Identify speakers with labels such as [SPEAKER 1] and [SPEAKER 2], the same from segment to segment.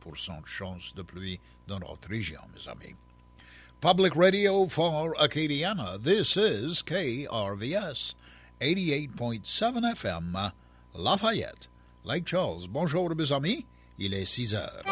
[SPEAKER 1] de chance de pluie dans notre région, mes amis. Public Radio for Acadiana, this is KRVS 88.7 FM, Lafayette, Lake Charles. Bonjour, mes amis, il est 6 heures.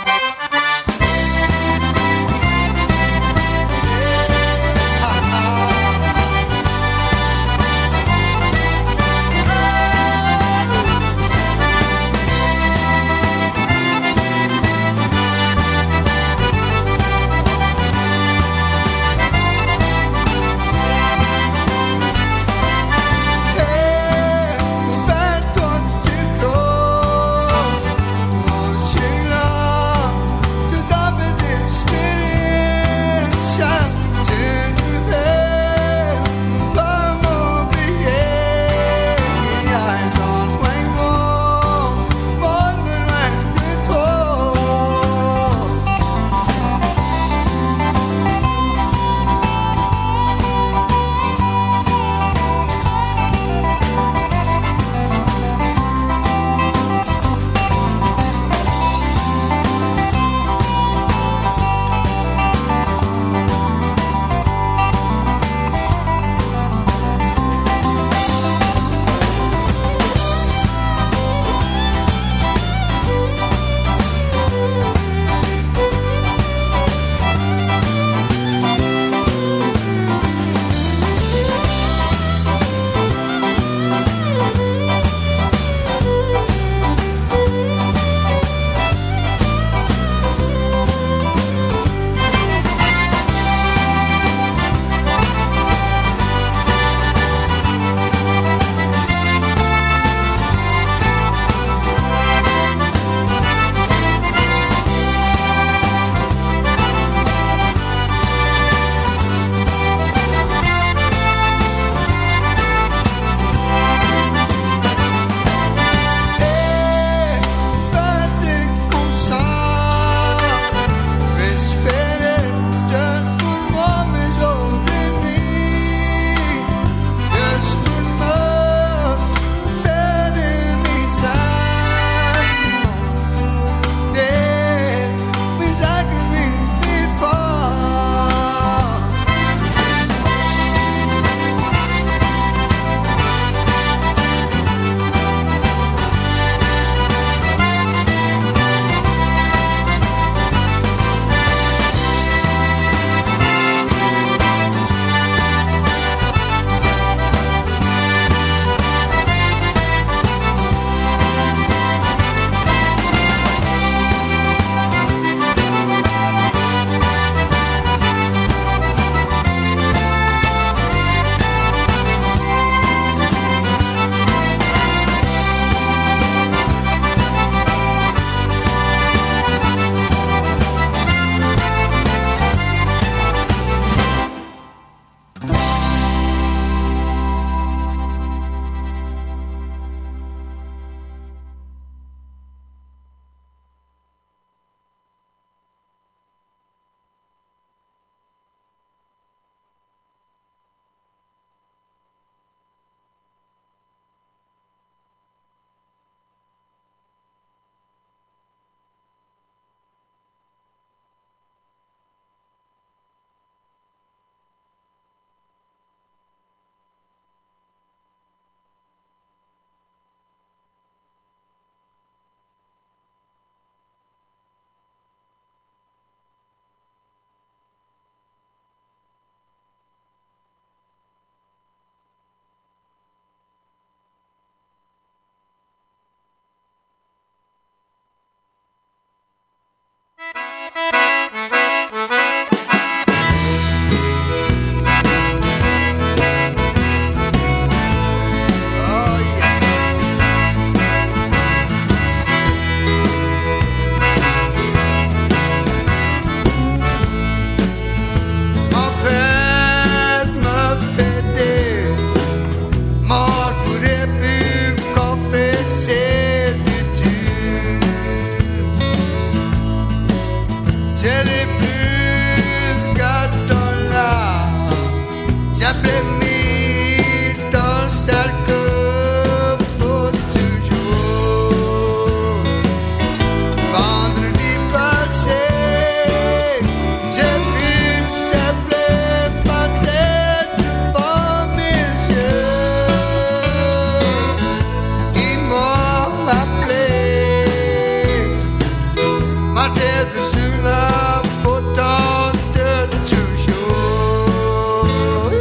[SPEAKER 2] peut-être sur la potente de toujours.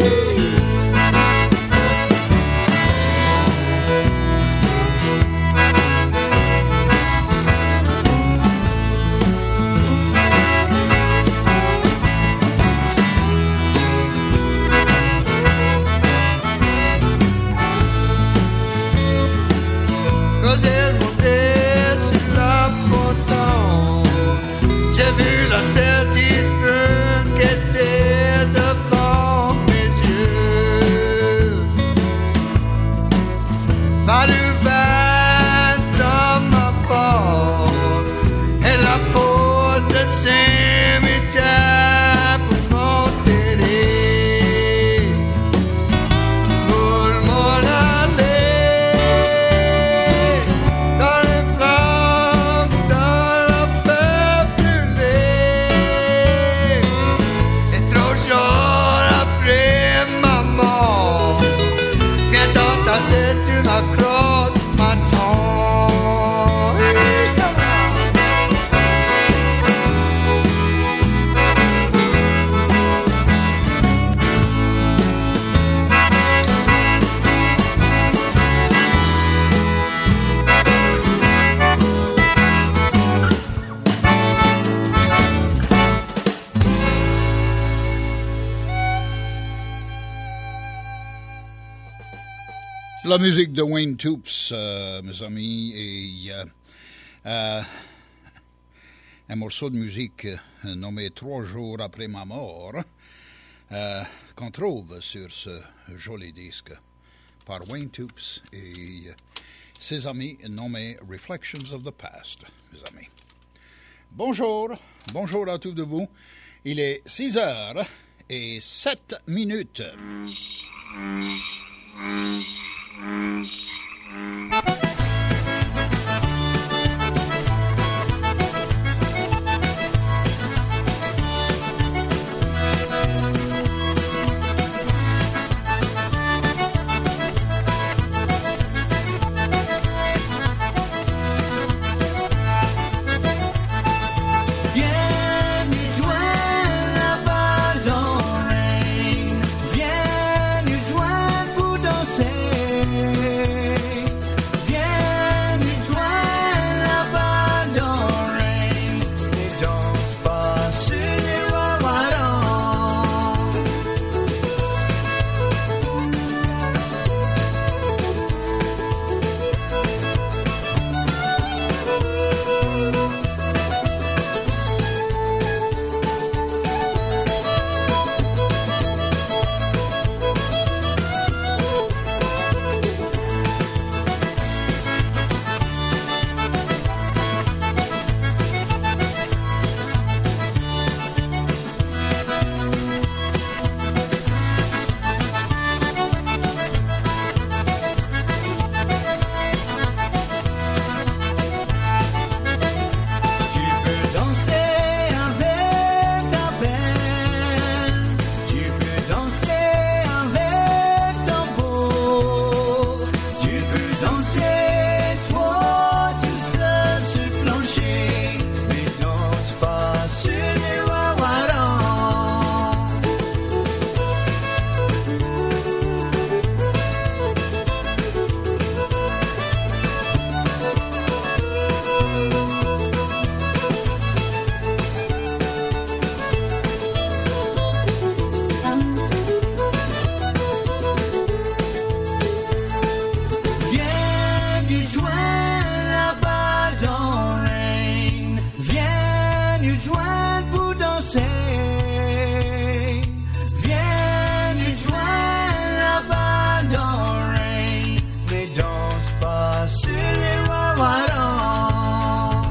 [SPEAKER 2] Quand elle montait sur la potente, j'ai vu la certitude qui était devant mes yeux. Fallu 20 ans ma porte et la porte de cimetière pour m'enterrer. Pour m'en aller dans les flammes, dans la feu brûlée. Et trop chaud après ma mort, viens t'entasser, tu m'accroches, m'attends.
[SPEAKER 1] La musique de Wayne Toups, mes amis, et un morceau de musique nommé 3 jours après ma mort, qu'on trouve sur ce joli disque par Wayne Toups et ses amis nommé Reflections of the Past, mes amis. Bonjour à tous de vous. Il est 6h07.
[SPEAKER 3] Viens nous joindre là-bas dans le rain. Viens nous joindre pour danser. Viens nous joindre là-bas dans le rain. Ne danse pas sur les wawarons. Tu peux danser avec ta belle. Tu peux danser avec ton beau. Tu peux danser toi tout seul sur le plancher. Mais danse pas sur les wawarons. Viens nous joindre là-bas dans le rain. Viens nous joindre pour danser. Viens nous joindre là-bas dans le rain. Mais danse pas sur les wawarons.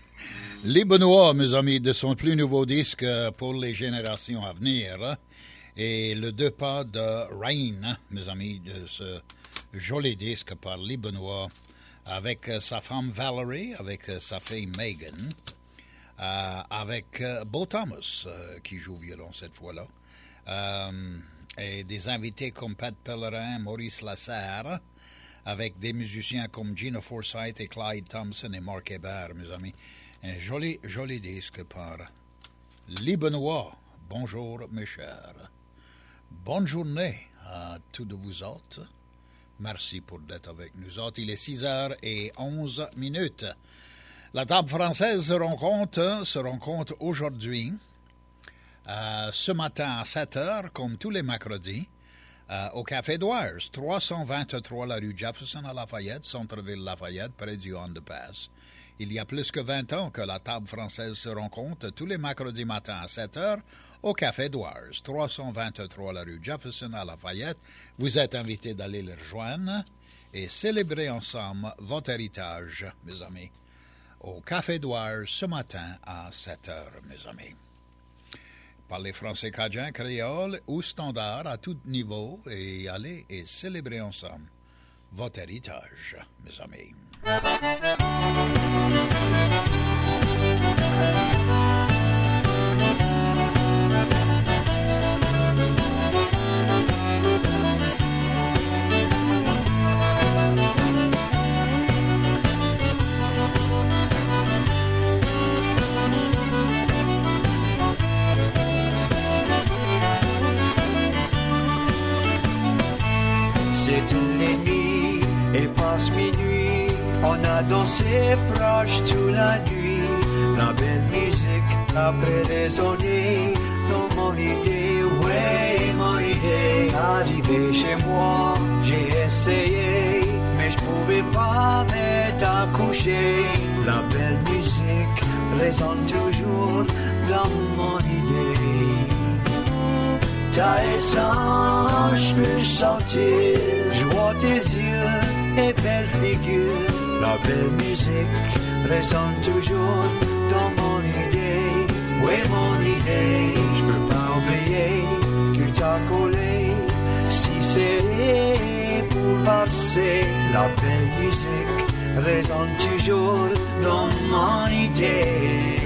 [SPEAKER 1] Les Benoît, mes amis, de son plus nouveau disque pour les générations à venir. Et le deux pas de Rain, mes amis, de ce joli disque par Lee Benoit, avec sa femme Valerie, avec sa fille Megan, avec Beau Thomas, qui joue violon cette fois-là, et des invités comme Pat Pellerin, Maurice Lasserre, avec des musiciens comme Gina Forsythe et Clyde Thompson et Mark Hébert, mes amis. Un joli, joli disque par Lee Benoit. Bonjour, mes chers. Bonne journée à tous de vous autres. Merci pour d'être avec nous autres. Il est 6h11. La table française se rencontre aujourd'hui, ce matin à 7h, comme tous les mercredis, au Café Dwyer, 323 la rue Jefferson à Lafayette, centre-ville Lafayette, près du underpass. Il y a plus que 20 ans que la table française se rencontre tous les mercredis matins à 7h au Café Dwyer, 323 la rue Jefferson à Lafayette. Vous êtes invités d'aller les rejoindre et célébrer ensemble votre héritage, mes amis, au Café Dwyer ce matin à 7h, mes amis. Parlez français, cajun, créole ou standard à tout niveau et allez et célébrer ensemble votre héritage, mes amis.
[SPEAKER 3] C'est une nuit et passe minuit, on a dansé proche toute la nuit. La belle musique après résonner dans mon idée, ouais mon idée. Arrivé chez moi, j'ai essayé, mais je pouvais pas m'être accouché. La belle musique résonne toujours dans mon idée. Ta essence, je peux sentir, je vois tes yeux et belle figure. La belle musique résonne toujours dans mon idée. Oui, mon idée, je peux pas oublier que t'as collé si serré pour passer. La belle musique résonne toujours dans mon idée.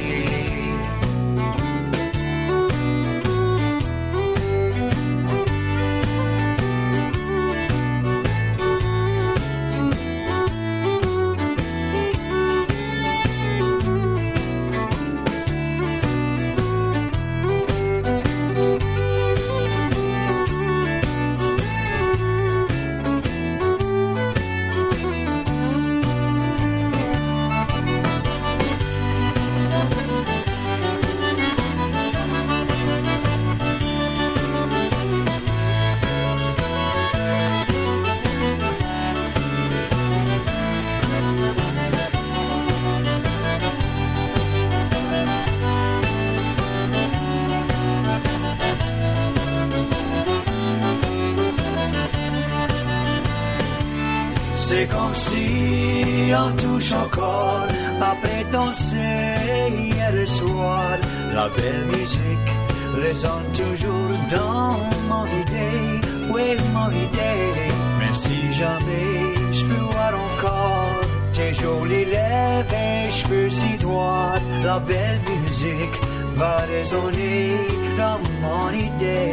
[SPEAKER 3] C'est comme si on touche encore après danser hier soir. La belle musique résonne toujours dans mon idée, oui mon idée. Même si jamais je peux voir encore tes jolies lèvres et cheveux si droits, la belle musique va résonner dans mon idée.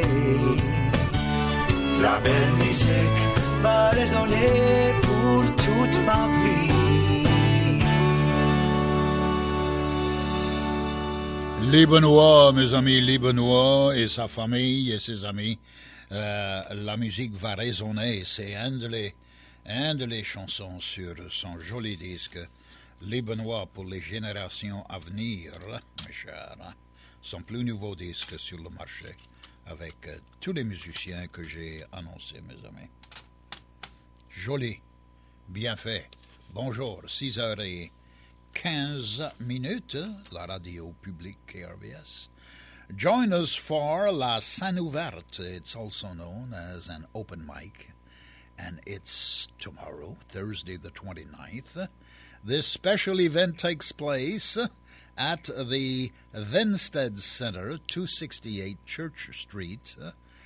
[SPEAKER 3] La belle musique va résonner pour toute ma vie.
[SPEAKER 1] Lee Benoit, mes amis, Lee Benoit et sa famille et ses amis, la musique va résonner. C'est un de les chansons sur son joli disque. Lee Benoit pour les générations à venir, mes chers. Son plus nouveau disque sur le marché, avec tous les musiciens que j'ai annoncés, mes amis. Joli, bien fait. Bonjour, 6h15, la radio publique KRVS. Join us for La Scène Ouverte. It's also known as an open mic, and it's tomorrow, Thursday the 29th. This special event takes place at the Venstead Center, 268 Church Street,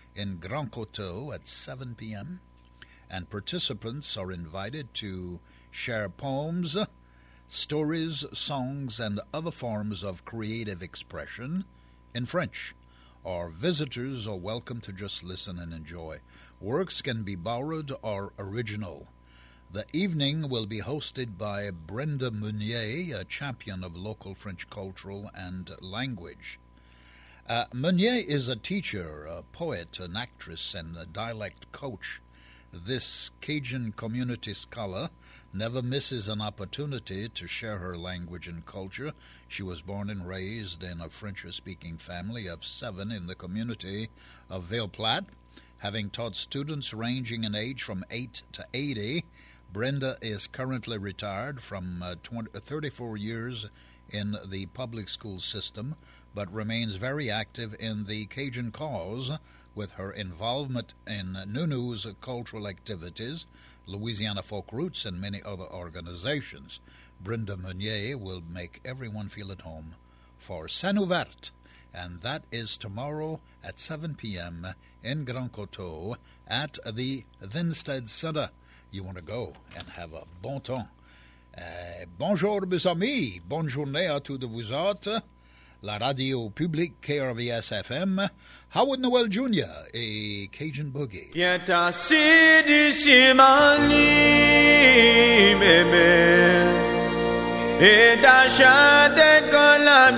[SPEAKER 1] in Grand Coteau at 7 p.m., and participants are invited to share poems, stories, songs, and other forms of creative expression in French. Or visitors are welcome to just listen and enjoy. Works can be borrowed or original. The evening will be hosted by Brenda Meunier, a champion of local French culture and language. Meunier is a teacher, a poet, an actress, and a dialect coach. This Cajun community scholar never misses an opportunity to share her language and culture. She was born and raised in a French-speaking family of 7 in the community of Ville-Platte. Having taught students ranging in age from 8 to 80, Brenda is currently retired from 34 years in the public school system, but remains very active in the Cajun cause with her involvement in Nunu's cultural activities, Louisiana Folk Roots, and many other organizations. Brenda Meunier will make everyone feel at home for Scène Ouverte, and that is tomorrow at 7 p.m. in Grand Coteau at the Thinstead Center. You want to go and have a bon temps. Bonjour mes amis, bonne journée à tous de vous autres. La radio publique KRVS FM, Howard Noel Jr. et Cajun Boogie.
[SPEAKER 3] Viens assis d'ici ma lit, bébé, et ta tête comme la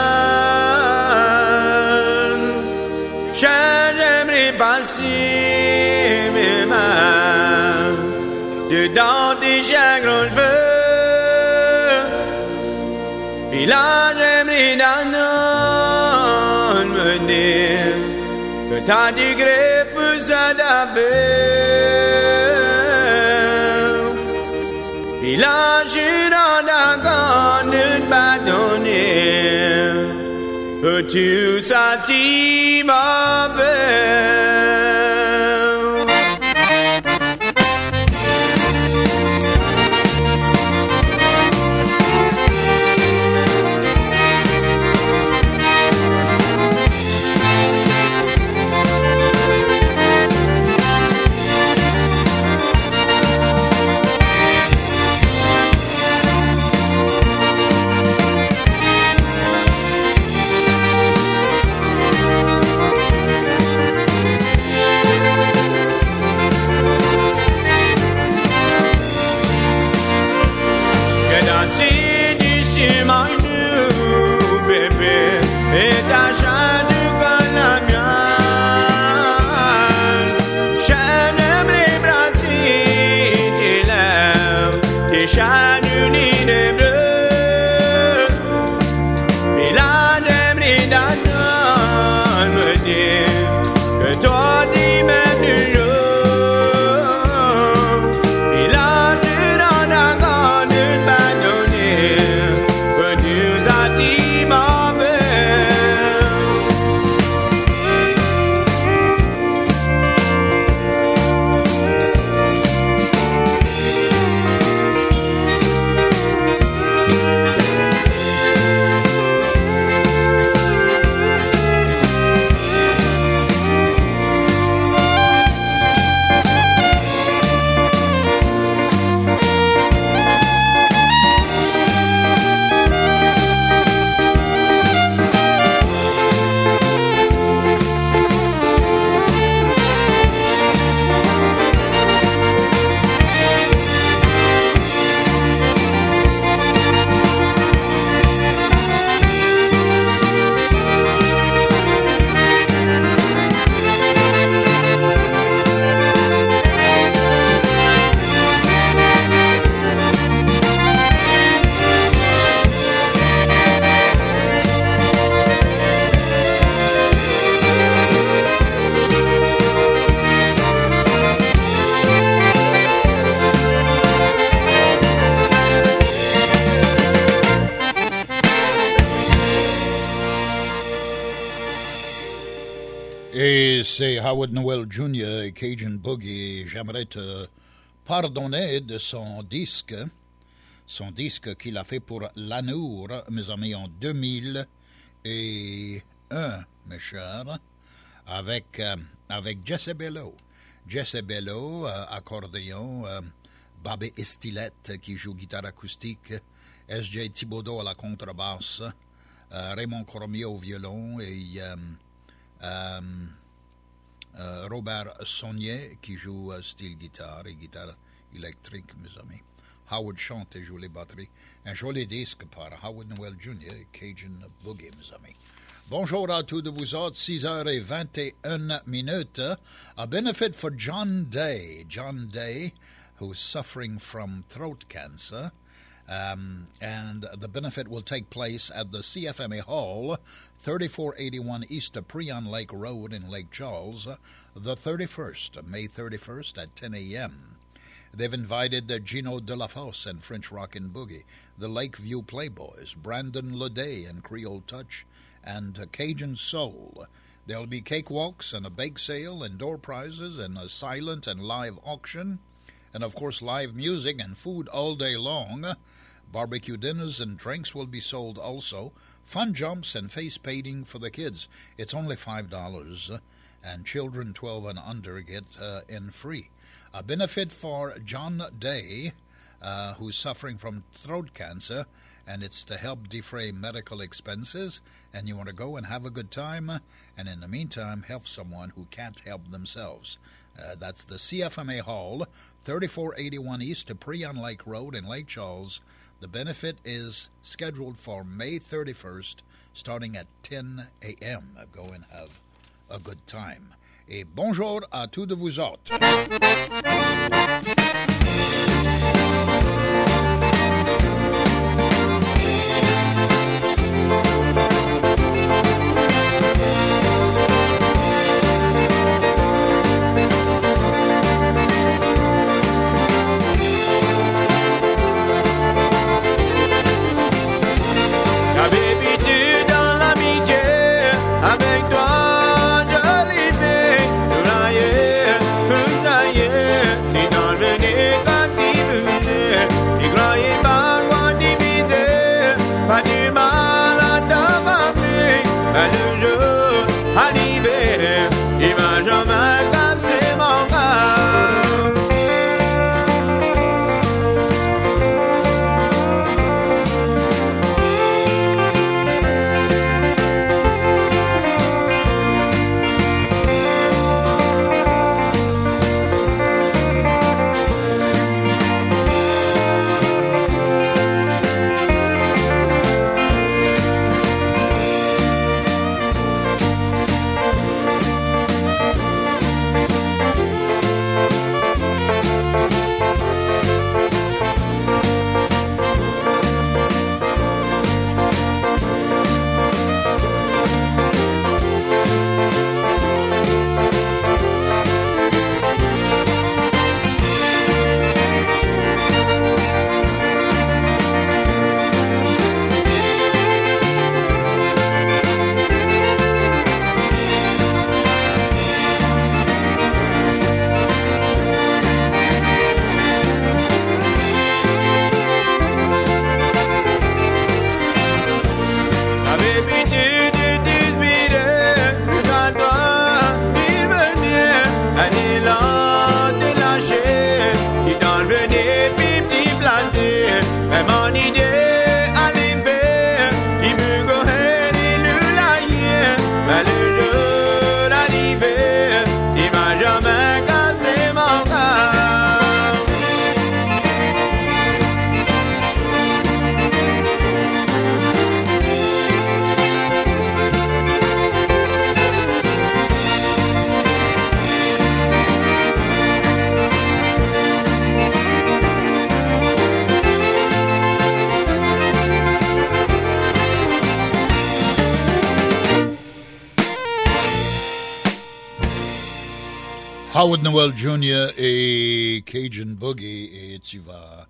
[SPEAKER 3] mienne. J'aimerais passer mes mains dedans tes chagrins cheveux. Et là, j'aimerais d'un me dire que t'as du gré pour s'adapter. Et là, je suis dans d'accord de te pardonner. Peux-tu sentir ma peine?
[SPEAKER 1] C'est Howard Noel Jr. et Cajun Boogie. J'aimerais te pardonner de son disque qu'il a fait pour l'Anour, mes amis, en 2001, mes chers. avec Jezebelo. Jezebelo, accordéon, Babé Estilette qui joue guitare acoustique, S.J. Thibodeau à la contrebasse, Raymond Cormier au violon et Robert Saunier qui joue style guitare et guitare électrique, mes amis. Howard chante et joue les batteries. Un joli disque par Howard Noel Jr. Cajun Boogie, mes amis. Bonjour à tous de vous autres, 6h21. A benefit for John Day. John Day, who's suffering from throat cancer. And the benefit will take place at the CFMA Hall, 3481 East Prion Lake Road in Lake Charles, the 31st, May 31st at 10 a.m. They've invited Gino Delafosse and French Rockin' Boogie, the Lakeview Playboys, Brandon Leday and Creole Touch, and Cajun Soul. There'll be cakewalks and a bake sale and door prizes and a silent and live auction, and of course live music and food all day long. Barbecue dinners and drinks will be sold also. Fun jumps and face painting for the kids. It's only $5, and children 12 and under get in free. A benefit for John Day, who's suffering from throat cancer, and it's to help defray medical expenses, and you want to go and have a good time, and in the meantime, help someone who can't help themselves. That's the CFMA Hall, 3481 East Prion Lake Road in Lake Charles. The benefit is scheduled for May 31st, starting at 10 a.m. Go and have a good time. Et bonjour à tous de vous autres.
[SPEAKER 3] J'avais vécu dans l'amitié avec toi. Pas du mal à t'avamer, le jour arrivé, il va jamais casser mon cœur.
[SPEAKER 1] Howard Noel Jr. et Cajun Boogie, et tu vas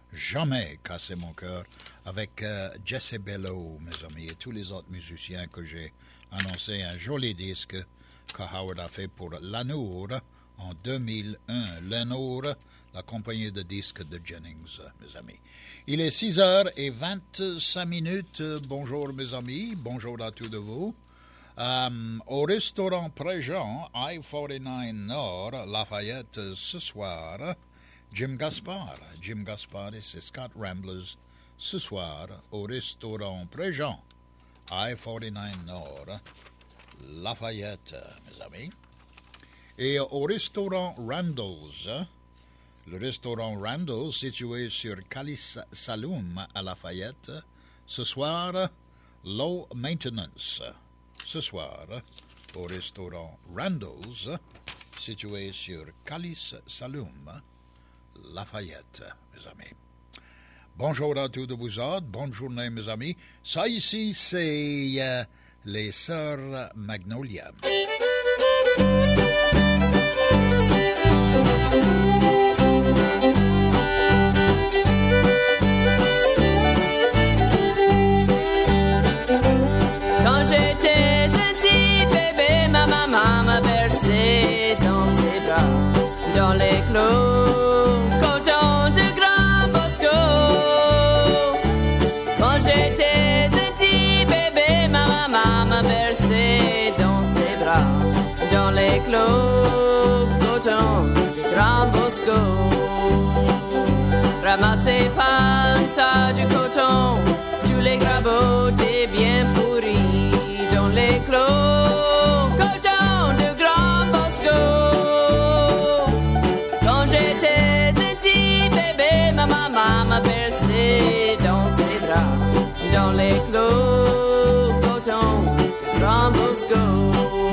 [SPEAKER 1] jamais casser mon cœur avec Jezebelo, mes amis, et tous les autres musiciens que j'ai annoncé. Un joli disque que Howard a fait pour Lanour en 2001. Lanour, la compagnie de disques de Jennings, mes amis. Il est 6h25. Bonjour mes amis, bonjour à tous de vous. Au restaurant Préjean, I-49 Nord, Lafayette, ce soir, Jim Gaspard. Jim Gaspard et ses Scott Ramblers, ce soir, au restaurant Préjean, I-49 Nord, Lafayette, mes amis. Et au restaurant Randall's, le restaurant Randall's, situé sur Calice Saloum à Lafayette, ce soir, Low Maintenance. Ce soir, au restaurant Randall's, situé sur Calice Saloum, Lafayette, mes amis. Bonjour à tous de vous autres, bonne journée, mes amis. Ça ici, c'est les Sœurs Magnolia.
[SPEAKER 4] Quand j'étais petit bébé, ma maman m'a bercé dans ses bras, dans les clos, coton de Grand Bosco. Quand j'étais petit bébé, ma maman m'a bercé dans ses bras, dans les clos, coton de Grand Bosco. Ramassez pas un tas de coton, tous les grabots étaient bien pourris dans les clos, coton de Grand Bosco. Quand j'étais petit bébé, ma maman m'a bercé dans ses bras, dans les clos, coton de Grand Bosco.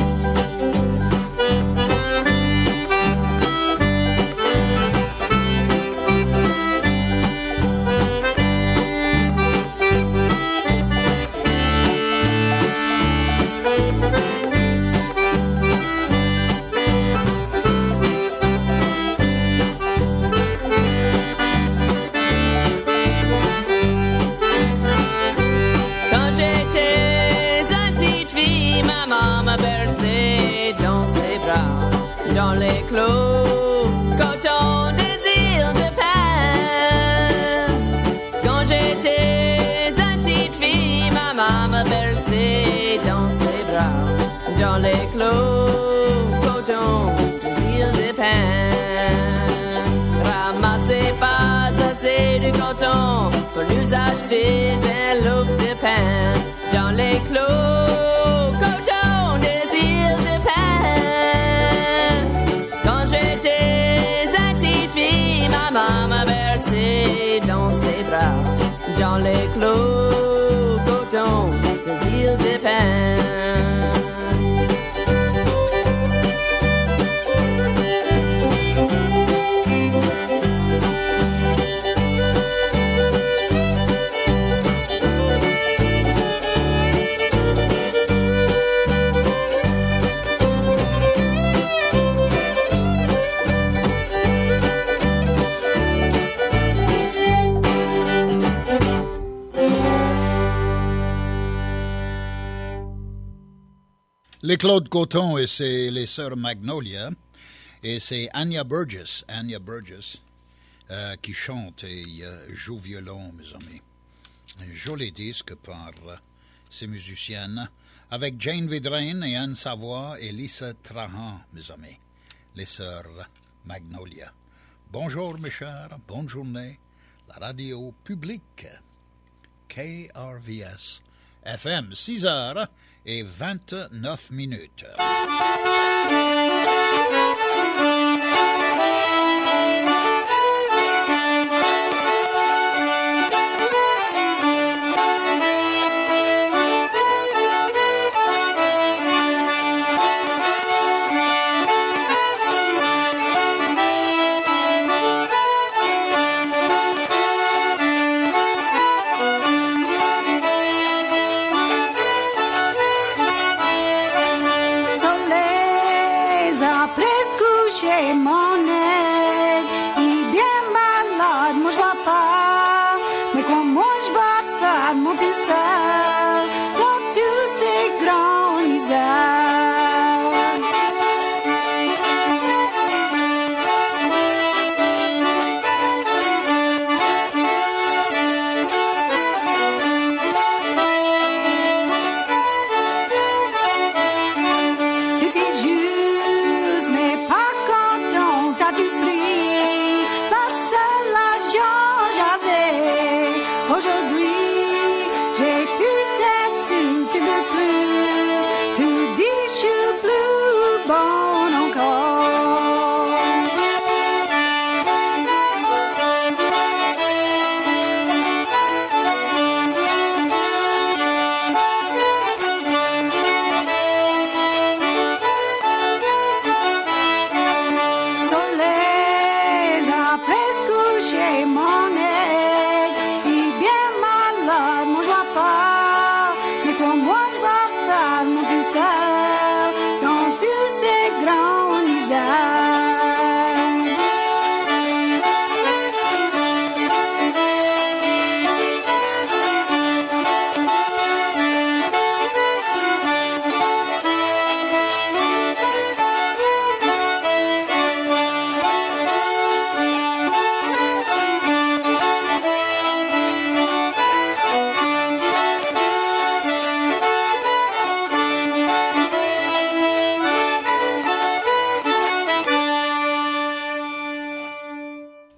[SPEAKER 4] Dans les clos, coton des îles de Pâques. Quand j'étais une petite fille, ma maman m'a bercé dans ses bras. Dans les clos, coton des îles de Pâques. Ramassez pas assez de coton pour nous acheter un loaf de pain. Dans les clos, coton des îles de Pâques. Maman m'a bercé dans ses bras, dans les clos, coton des îles de Pâques.
[SPEAKER 1] Les Claude Coton et c'est les Sœurs Magnolia et c'est Anya Burgess qui chante et joue violon, mes amis. Un joli disque par ces musiciennes avec Jane Vidrine et Anne Savoie et Lisa Trahan, mes amis. Les Sœurs Magnolia. Bonjour mes chers, bonne journée. La radio publique KRVS FM 6h et 29 minutes.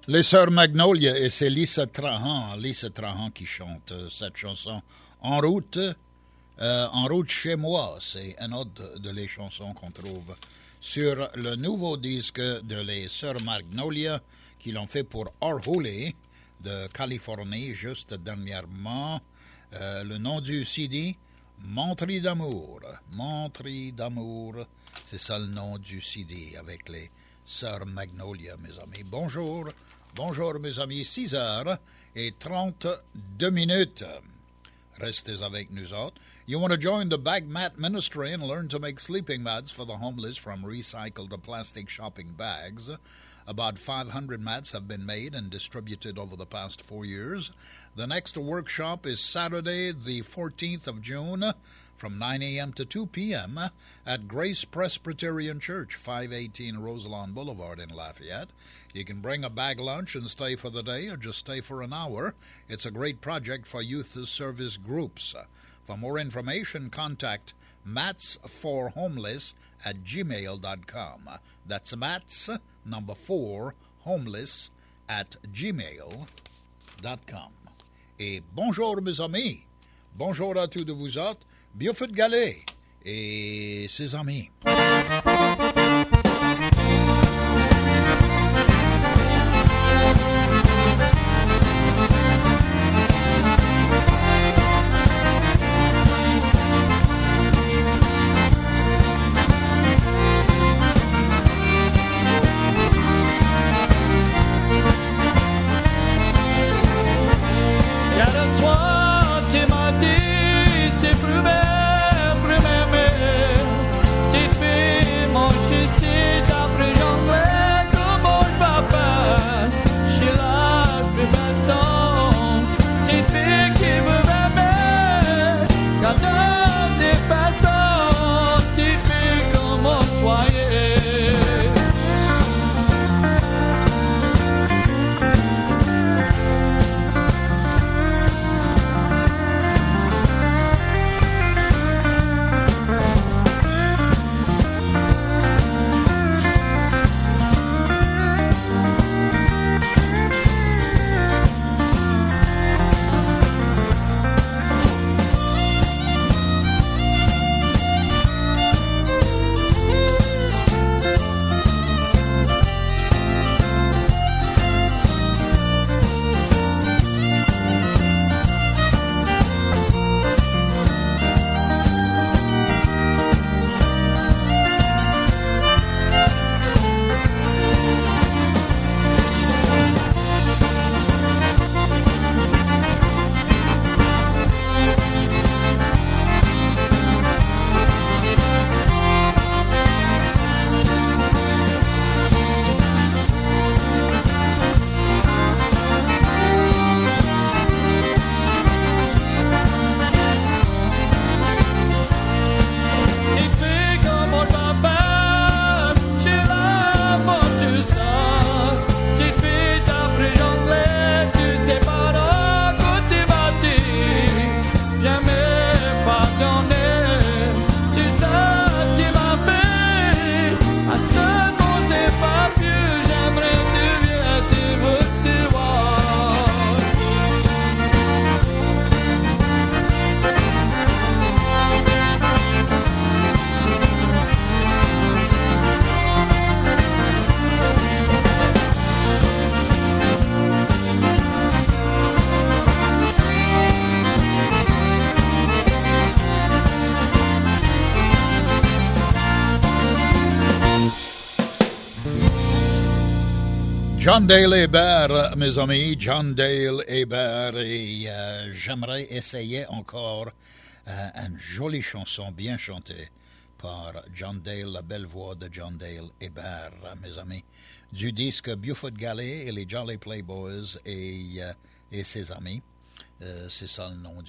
[SPEAKER 1] Les Sœurs Magnolia, et c'est Lisa Trahan qui chante cette chanson. En route chez moi, c'est une autre de les chansons qu'on trouve sur le nouveau disque de les Sœurs Magnolia qui l'ont fait pour Orhule de Californie juste dernièrement. Le nom du CD, Montrie d'amour. Montrie d'amour, c'est ça le nom du CD avec les Sœurs Magnolia, mes amis. Bonjour mes amis, 6h32. Restez avec nous autres. You want to join the Bag Mat Ministry and learn to make sleeping mats for the homeless from recycled plastic shopping bags. About 500 mats have been made and distributed over the past 4 years. The next workshop is Saturday, the 14th of June, from 9 a.m. to 2 p.m. at Grace Presbyterian Church, 518 Roselawn Boulevard in Lafayette. You can bring a bag lunch and stay for the day or just stay for an hour. It's a great project for youth service groups. For more information, contact matsforhomeless@gmail.com. That's Mats, number 4, homeless @gmail.com. Et bonjour mes amis, bonjour à tous de vous autres, Buford Gallet et ses amis. John Dale Hébert, mes amis, John Dale Hébert, et j'aimerais essayer encore une jolie chanson bien chantée par John Dale, la belle voix de John Dale Hébert, mes amis, du disque Buford Gallet et les Jolly Playboys et ses amis. C'est ça le nom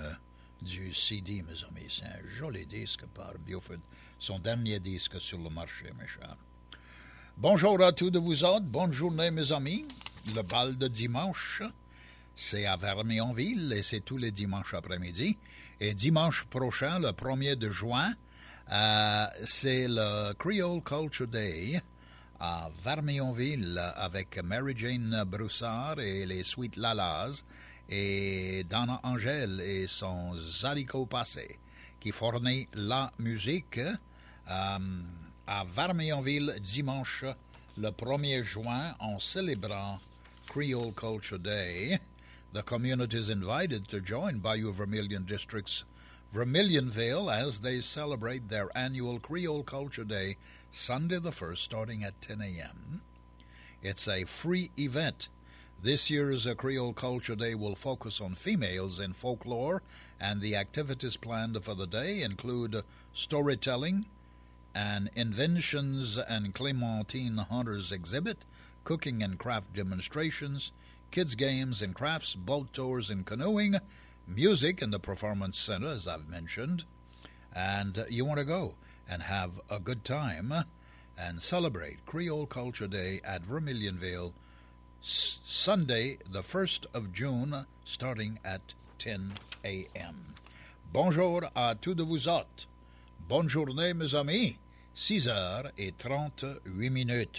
[SPEAKER 1] du CD, mes amis. C'est un joli disque par Buford, son dernier disque sur le marché, mes chers. Bonjour à tous de vous autres, bonne journée mes amis. Le bal de dimanche, c'est à Vermionville et c'est tous les dimanches après-midi. Et dimanche prochain, le 1er de juin, c'est le Creole Culture Day à Vermionville avec Mary Jane Broussard et les Sweet Lalas et Donna Angel et son Zydeco Passé qui fournit la musique à Vermionville dimanche le 1er juin en célébrant Creole Culture Day. The community is invited to join Bayou Vermilion District's Vermilionville as they celebrate their annual Creole Culture Day Sunday the 1st starting at 10 a.m. It's a free event. This year's Creole Culture Day will focus on females in folklore, and the activities planned for the day include storytelling, an Inventions and Clementine Hunters exhibit, cooking and craft demonstrations, kids' games and crafts, boat tours and canoeing, music in the Performance Center, as I've mentioned, and you want to go and have a good time and celebrate Creole Culture Day at Vermilionville Sunday, the 1st of June, starting at 10 a.m. Bonjour à tous de vous autres. Bonne journée, mes amis. 6h38.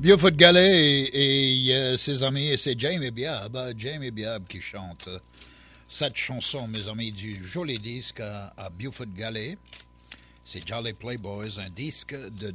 [SPEAKER 1] Buford Gallet et ses amis, et c'est Jamie Biab qui chante cette chanson, mes amis, du joli disque à Buford Gallet. C'est Jolly Playboys, un disque de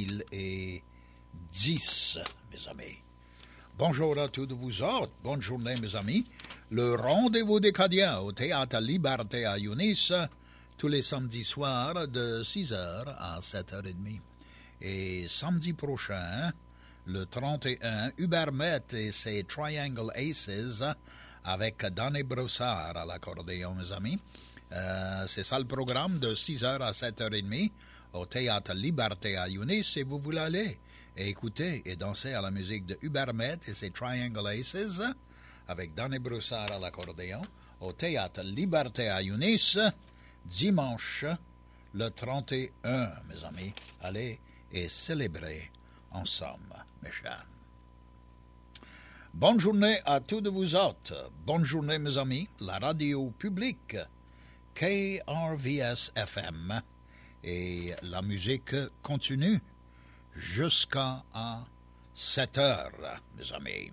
[SPEAKER 1] 2010, mes amis. Bonjour à tous vous autres, bonne journée, mes amis. Le rendez-vous des Cadiens au Théâtre Liberté à Yunis, tous les samedis soirs de 6h à 7h30. Et samedi prochain, le 31, Hubert Met et ses Triangle Aces avec Danny Brossard à l'accordéon, mes amis. C'est ça le programme de 6h à 7h30 au Théâtre Liberté à Yunis. Et vous voulez aller et écouter et danser à la musique de Hubert Met et ses Triangle Aces avec Danny Brossard à l'accordéon au Théâtre Liberté à Yunis dimanche le 31, mes amis. Allez et célébrer ensemble, mes chers. Bonne journée à tous de vous autres. Bonne journée, mes amis. La radio publique KRVS FM et la musique continue jusqu'à 7h, mes amis.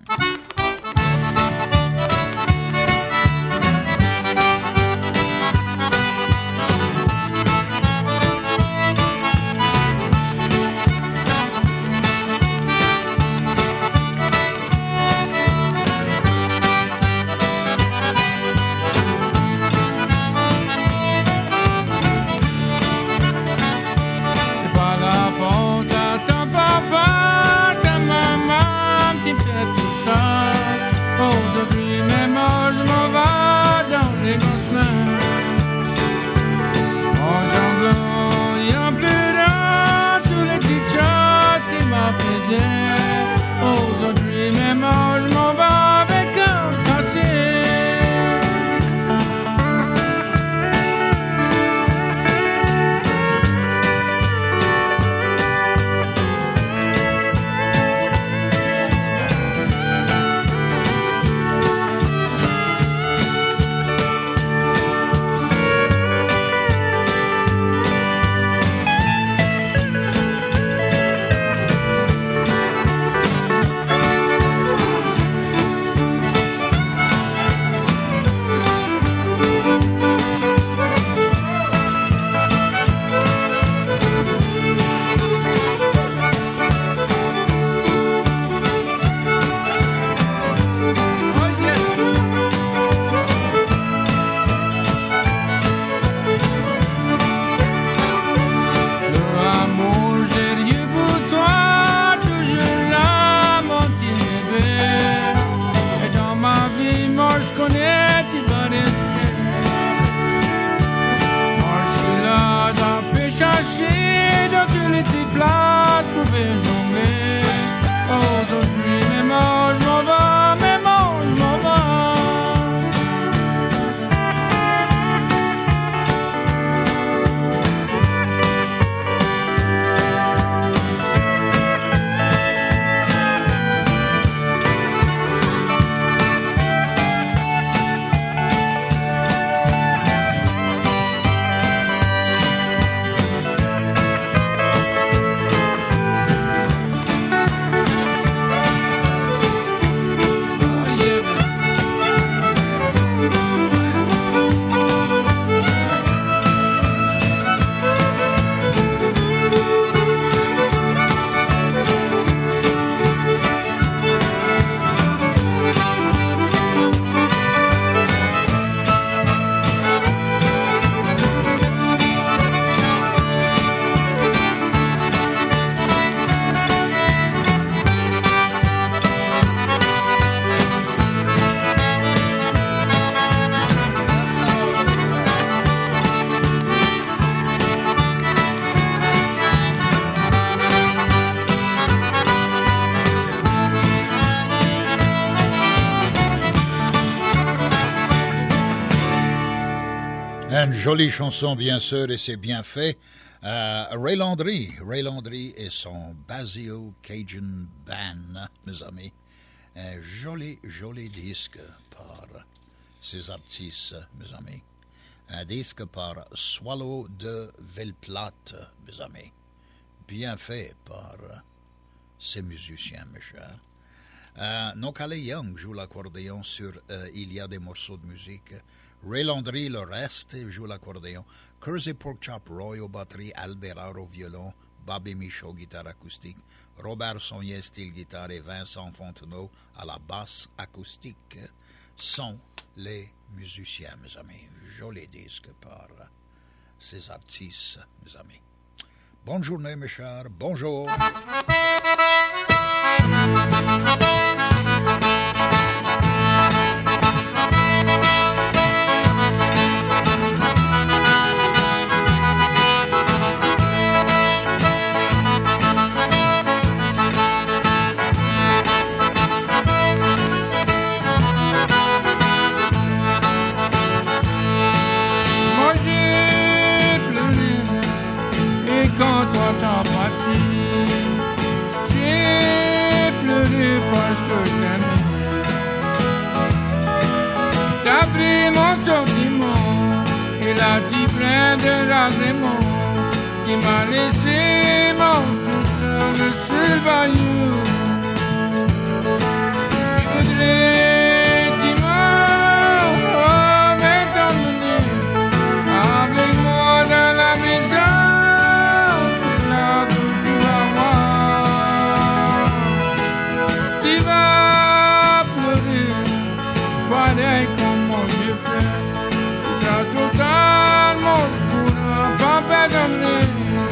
[SPEAKER 1] Une jolie chanson, bien sûr, et c'est bien fait. Ray Landry et son Basil Cajun Band, mes amis. Un joli disque par ces artistes, mes amis. Un disque par Swallow de Velplate, mes amis. Bien fait par ces musiciens, mes chers. Nokale Young joue l'accordéon sur Il y a des morceaux de musique. Ray Landry, le reste, joue l'accordéon. Kersey Porkchop Roy aux batteries, Albert au violon, Bobby Michaud, guitare acoustique, Robert Saunier, style guitare et Vincent Fontenot à la basse acoustique sont les musiciens, mes amis. Joli disque par ces artistes, mes amis. Bonne journée, mes chers. Bonjour.
[SPEAKER 5] De l'agrément qui m'a laissé mon tout seul sur le bayou. Je voudrais dimanche t'emmener avec moi dans la maison, là où tu vas voir. Tu vas pleurer, pareil comme mon Dieu fait. Tu as totalement pardonner.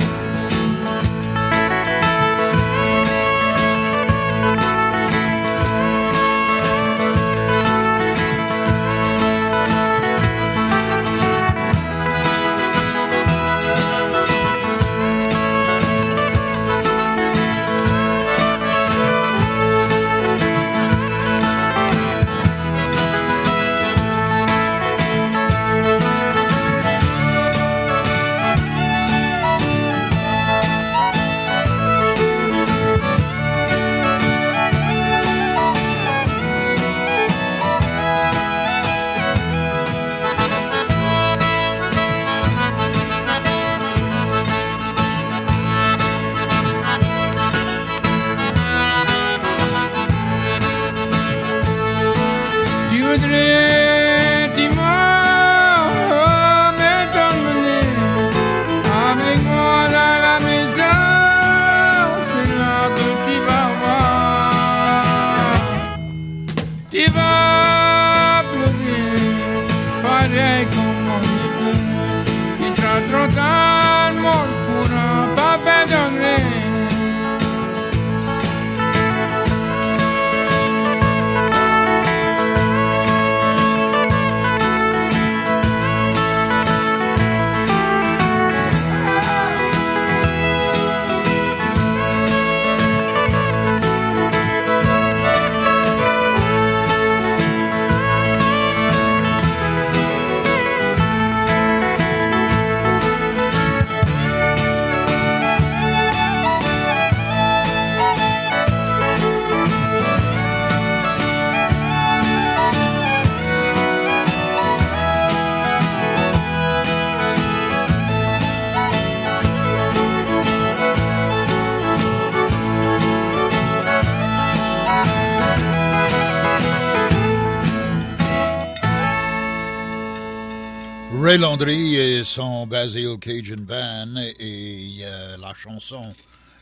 [SPEAKER 1] Ray Landry et son Basil Cajun Band et la chanson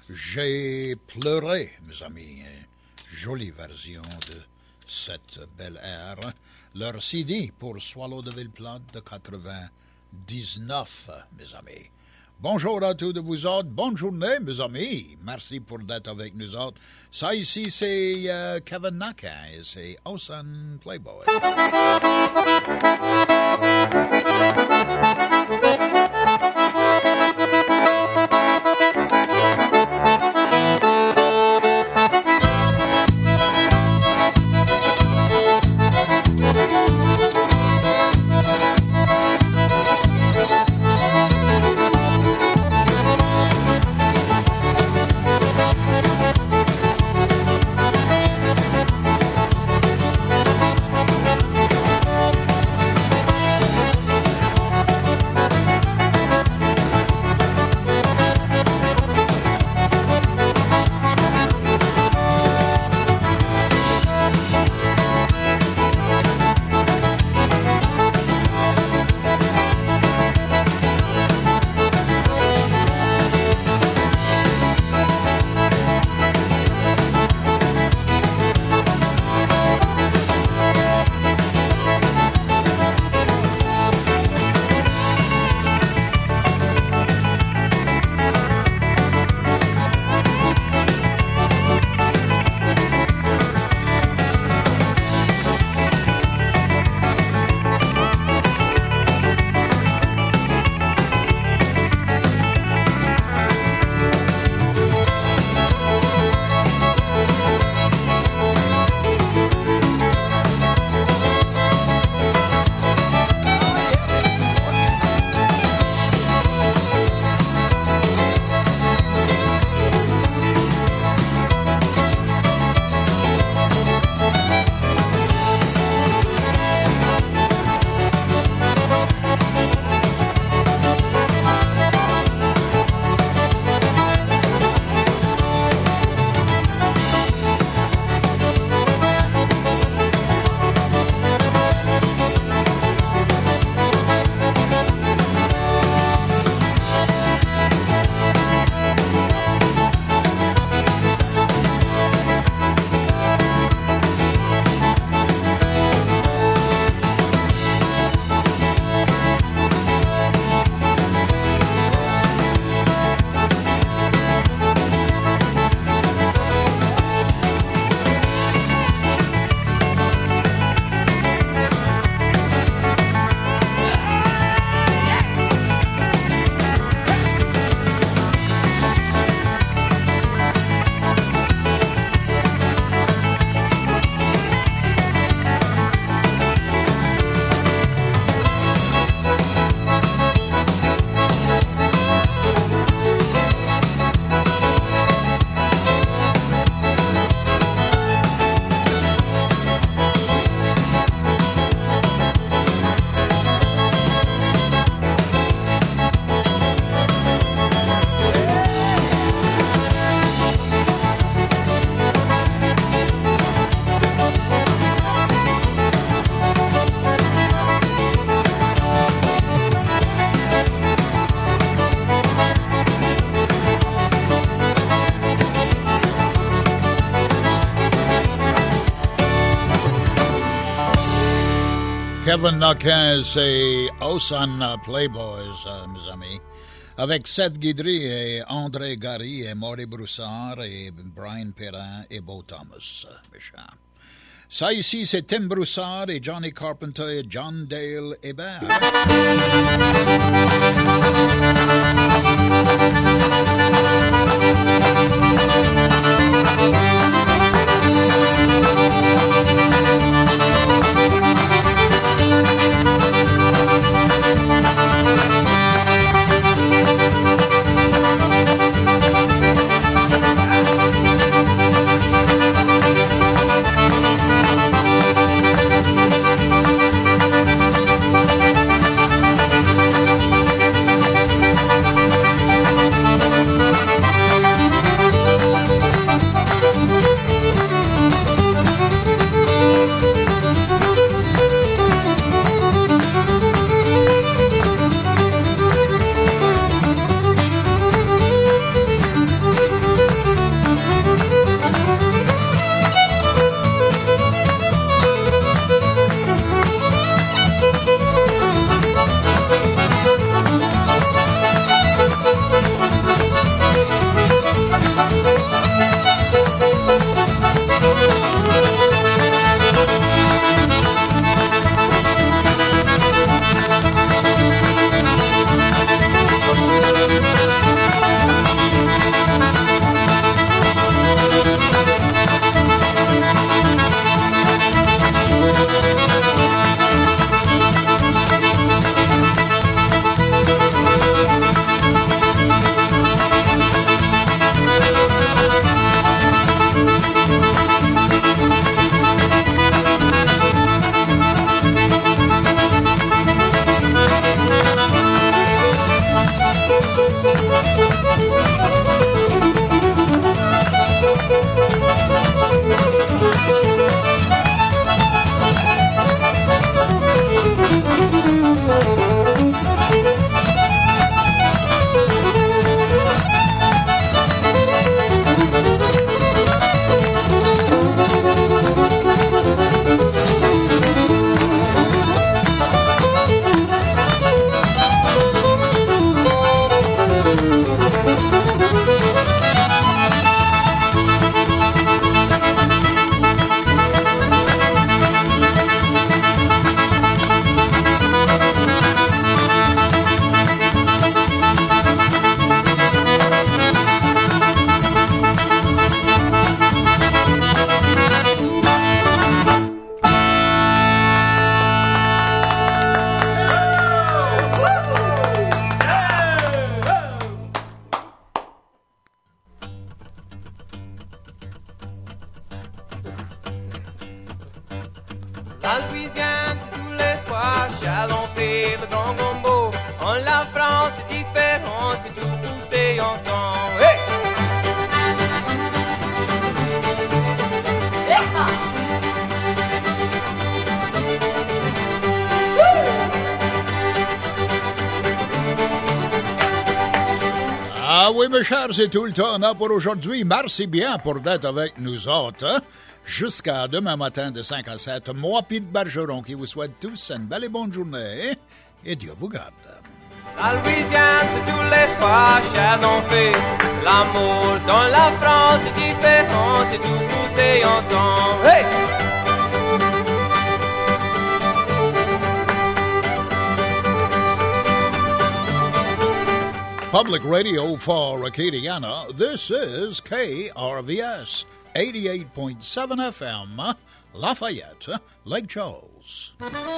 [SPEAKER 1] J'ai pleuré, mes amis. Jolie version de cette belle air. Leur CD pour Swallow de Ville-Plate de 99, mes amis. Bonjour à tous de vous autres. Bonne journée, mes amis. Merci pour d'être avec nous autres. Ça ici, c'est Kevin Naka et c'est Ocean Playboy. Kevin Naquin, c'est Osan Playboys, mes amis, avec Seth Guidry et André Gary et Maury Broussard et Brian Perrin et Beau Thomas, méchant. Ça ici, c'est Tim Broussard et Johnny Carpenter et John Dale Hébert.
[SPEAKER 6] La Louisiane, c'est tous les soirs, chalenté, le grand gombo. En la France, c'est différent, c'est tout poussé ensemble. Hey!
[SPEAKER 1] Ah oui, mes chers, c'est tout le temps là pour aujourd'hui. Merci bien pour d'être avec nous autres. Hein? Jusqu'à demain matin de 5 à 7, moi, Pete Bergeron, qui vous souhaite tous une belle et bonne journée. Et Dieu vous garde.
[SPEAKER 6] La Louisiane, c'est tous les soirs, chalenté. L'amour dans la France, c'est différent, c'est tout poussé ensemble. Hey!
[SPEAKER 1] Public Radio for Acadiana, this is KRVS 88.7 FM, Lafayette, Lake Charles.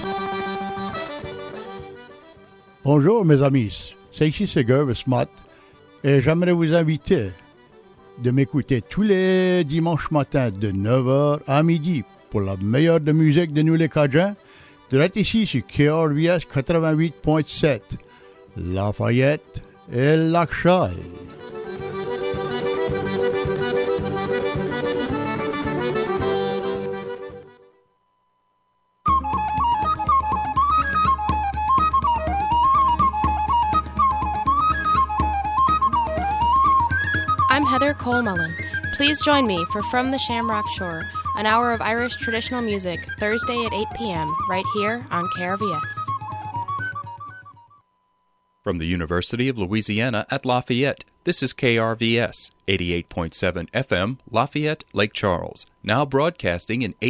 [SPEAKER 7] Bonjour mes amis, c'est ici Gervais Mott et j'aimerais vous inviter de m'écouter tous les dimanches matins de 9h à midi pour la meilleure de musique de nous les Cajuns, direct ici sur KRVS 88.7, Lafayette et Lac Charles.
[SPEAKER 8] I'm Heather Cole Mullen. Please join me for From the Shamrock Shore, An hour of Irish traditional music, Thursday at 8 p.m., right here on KRVS.
[SPEAKER 9] From the University of Louisiana at Lafayette, this is KRVS, 88.7 FM, Lafayette, Lake Charles, now broadcasting in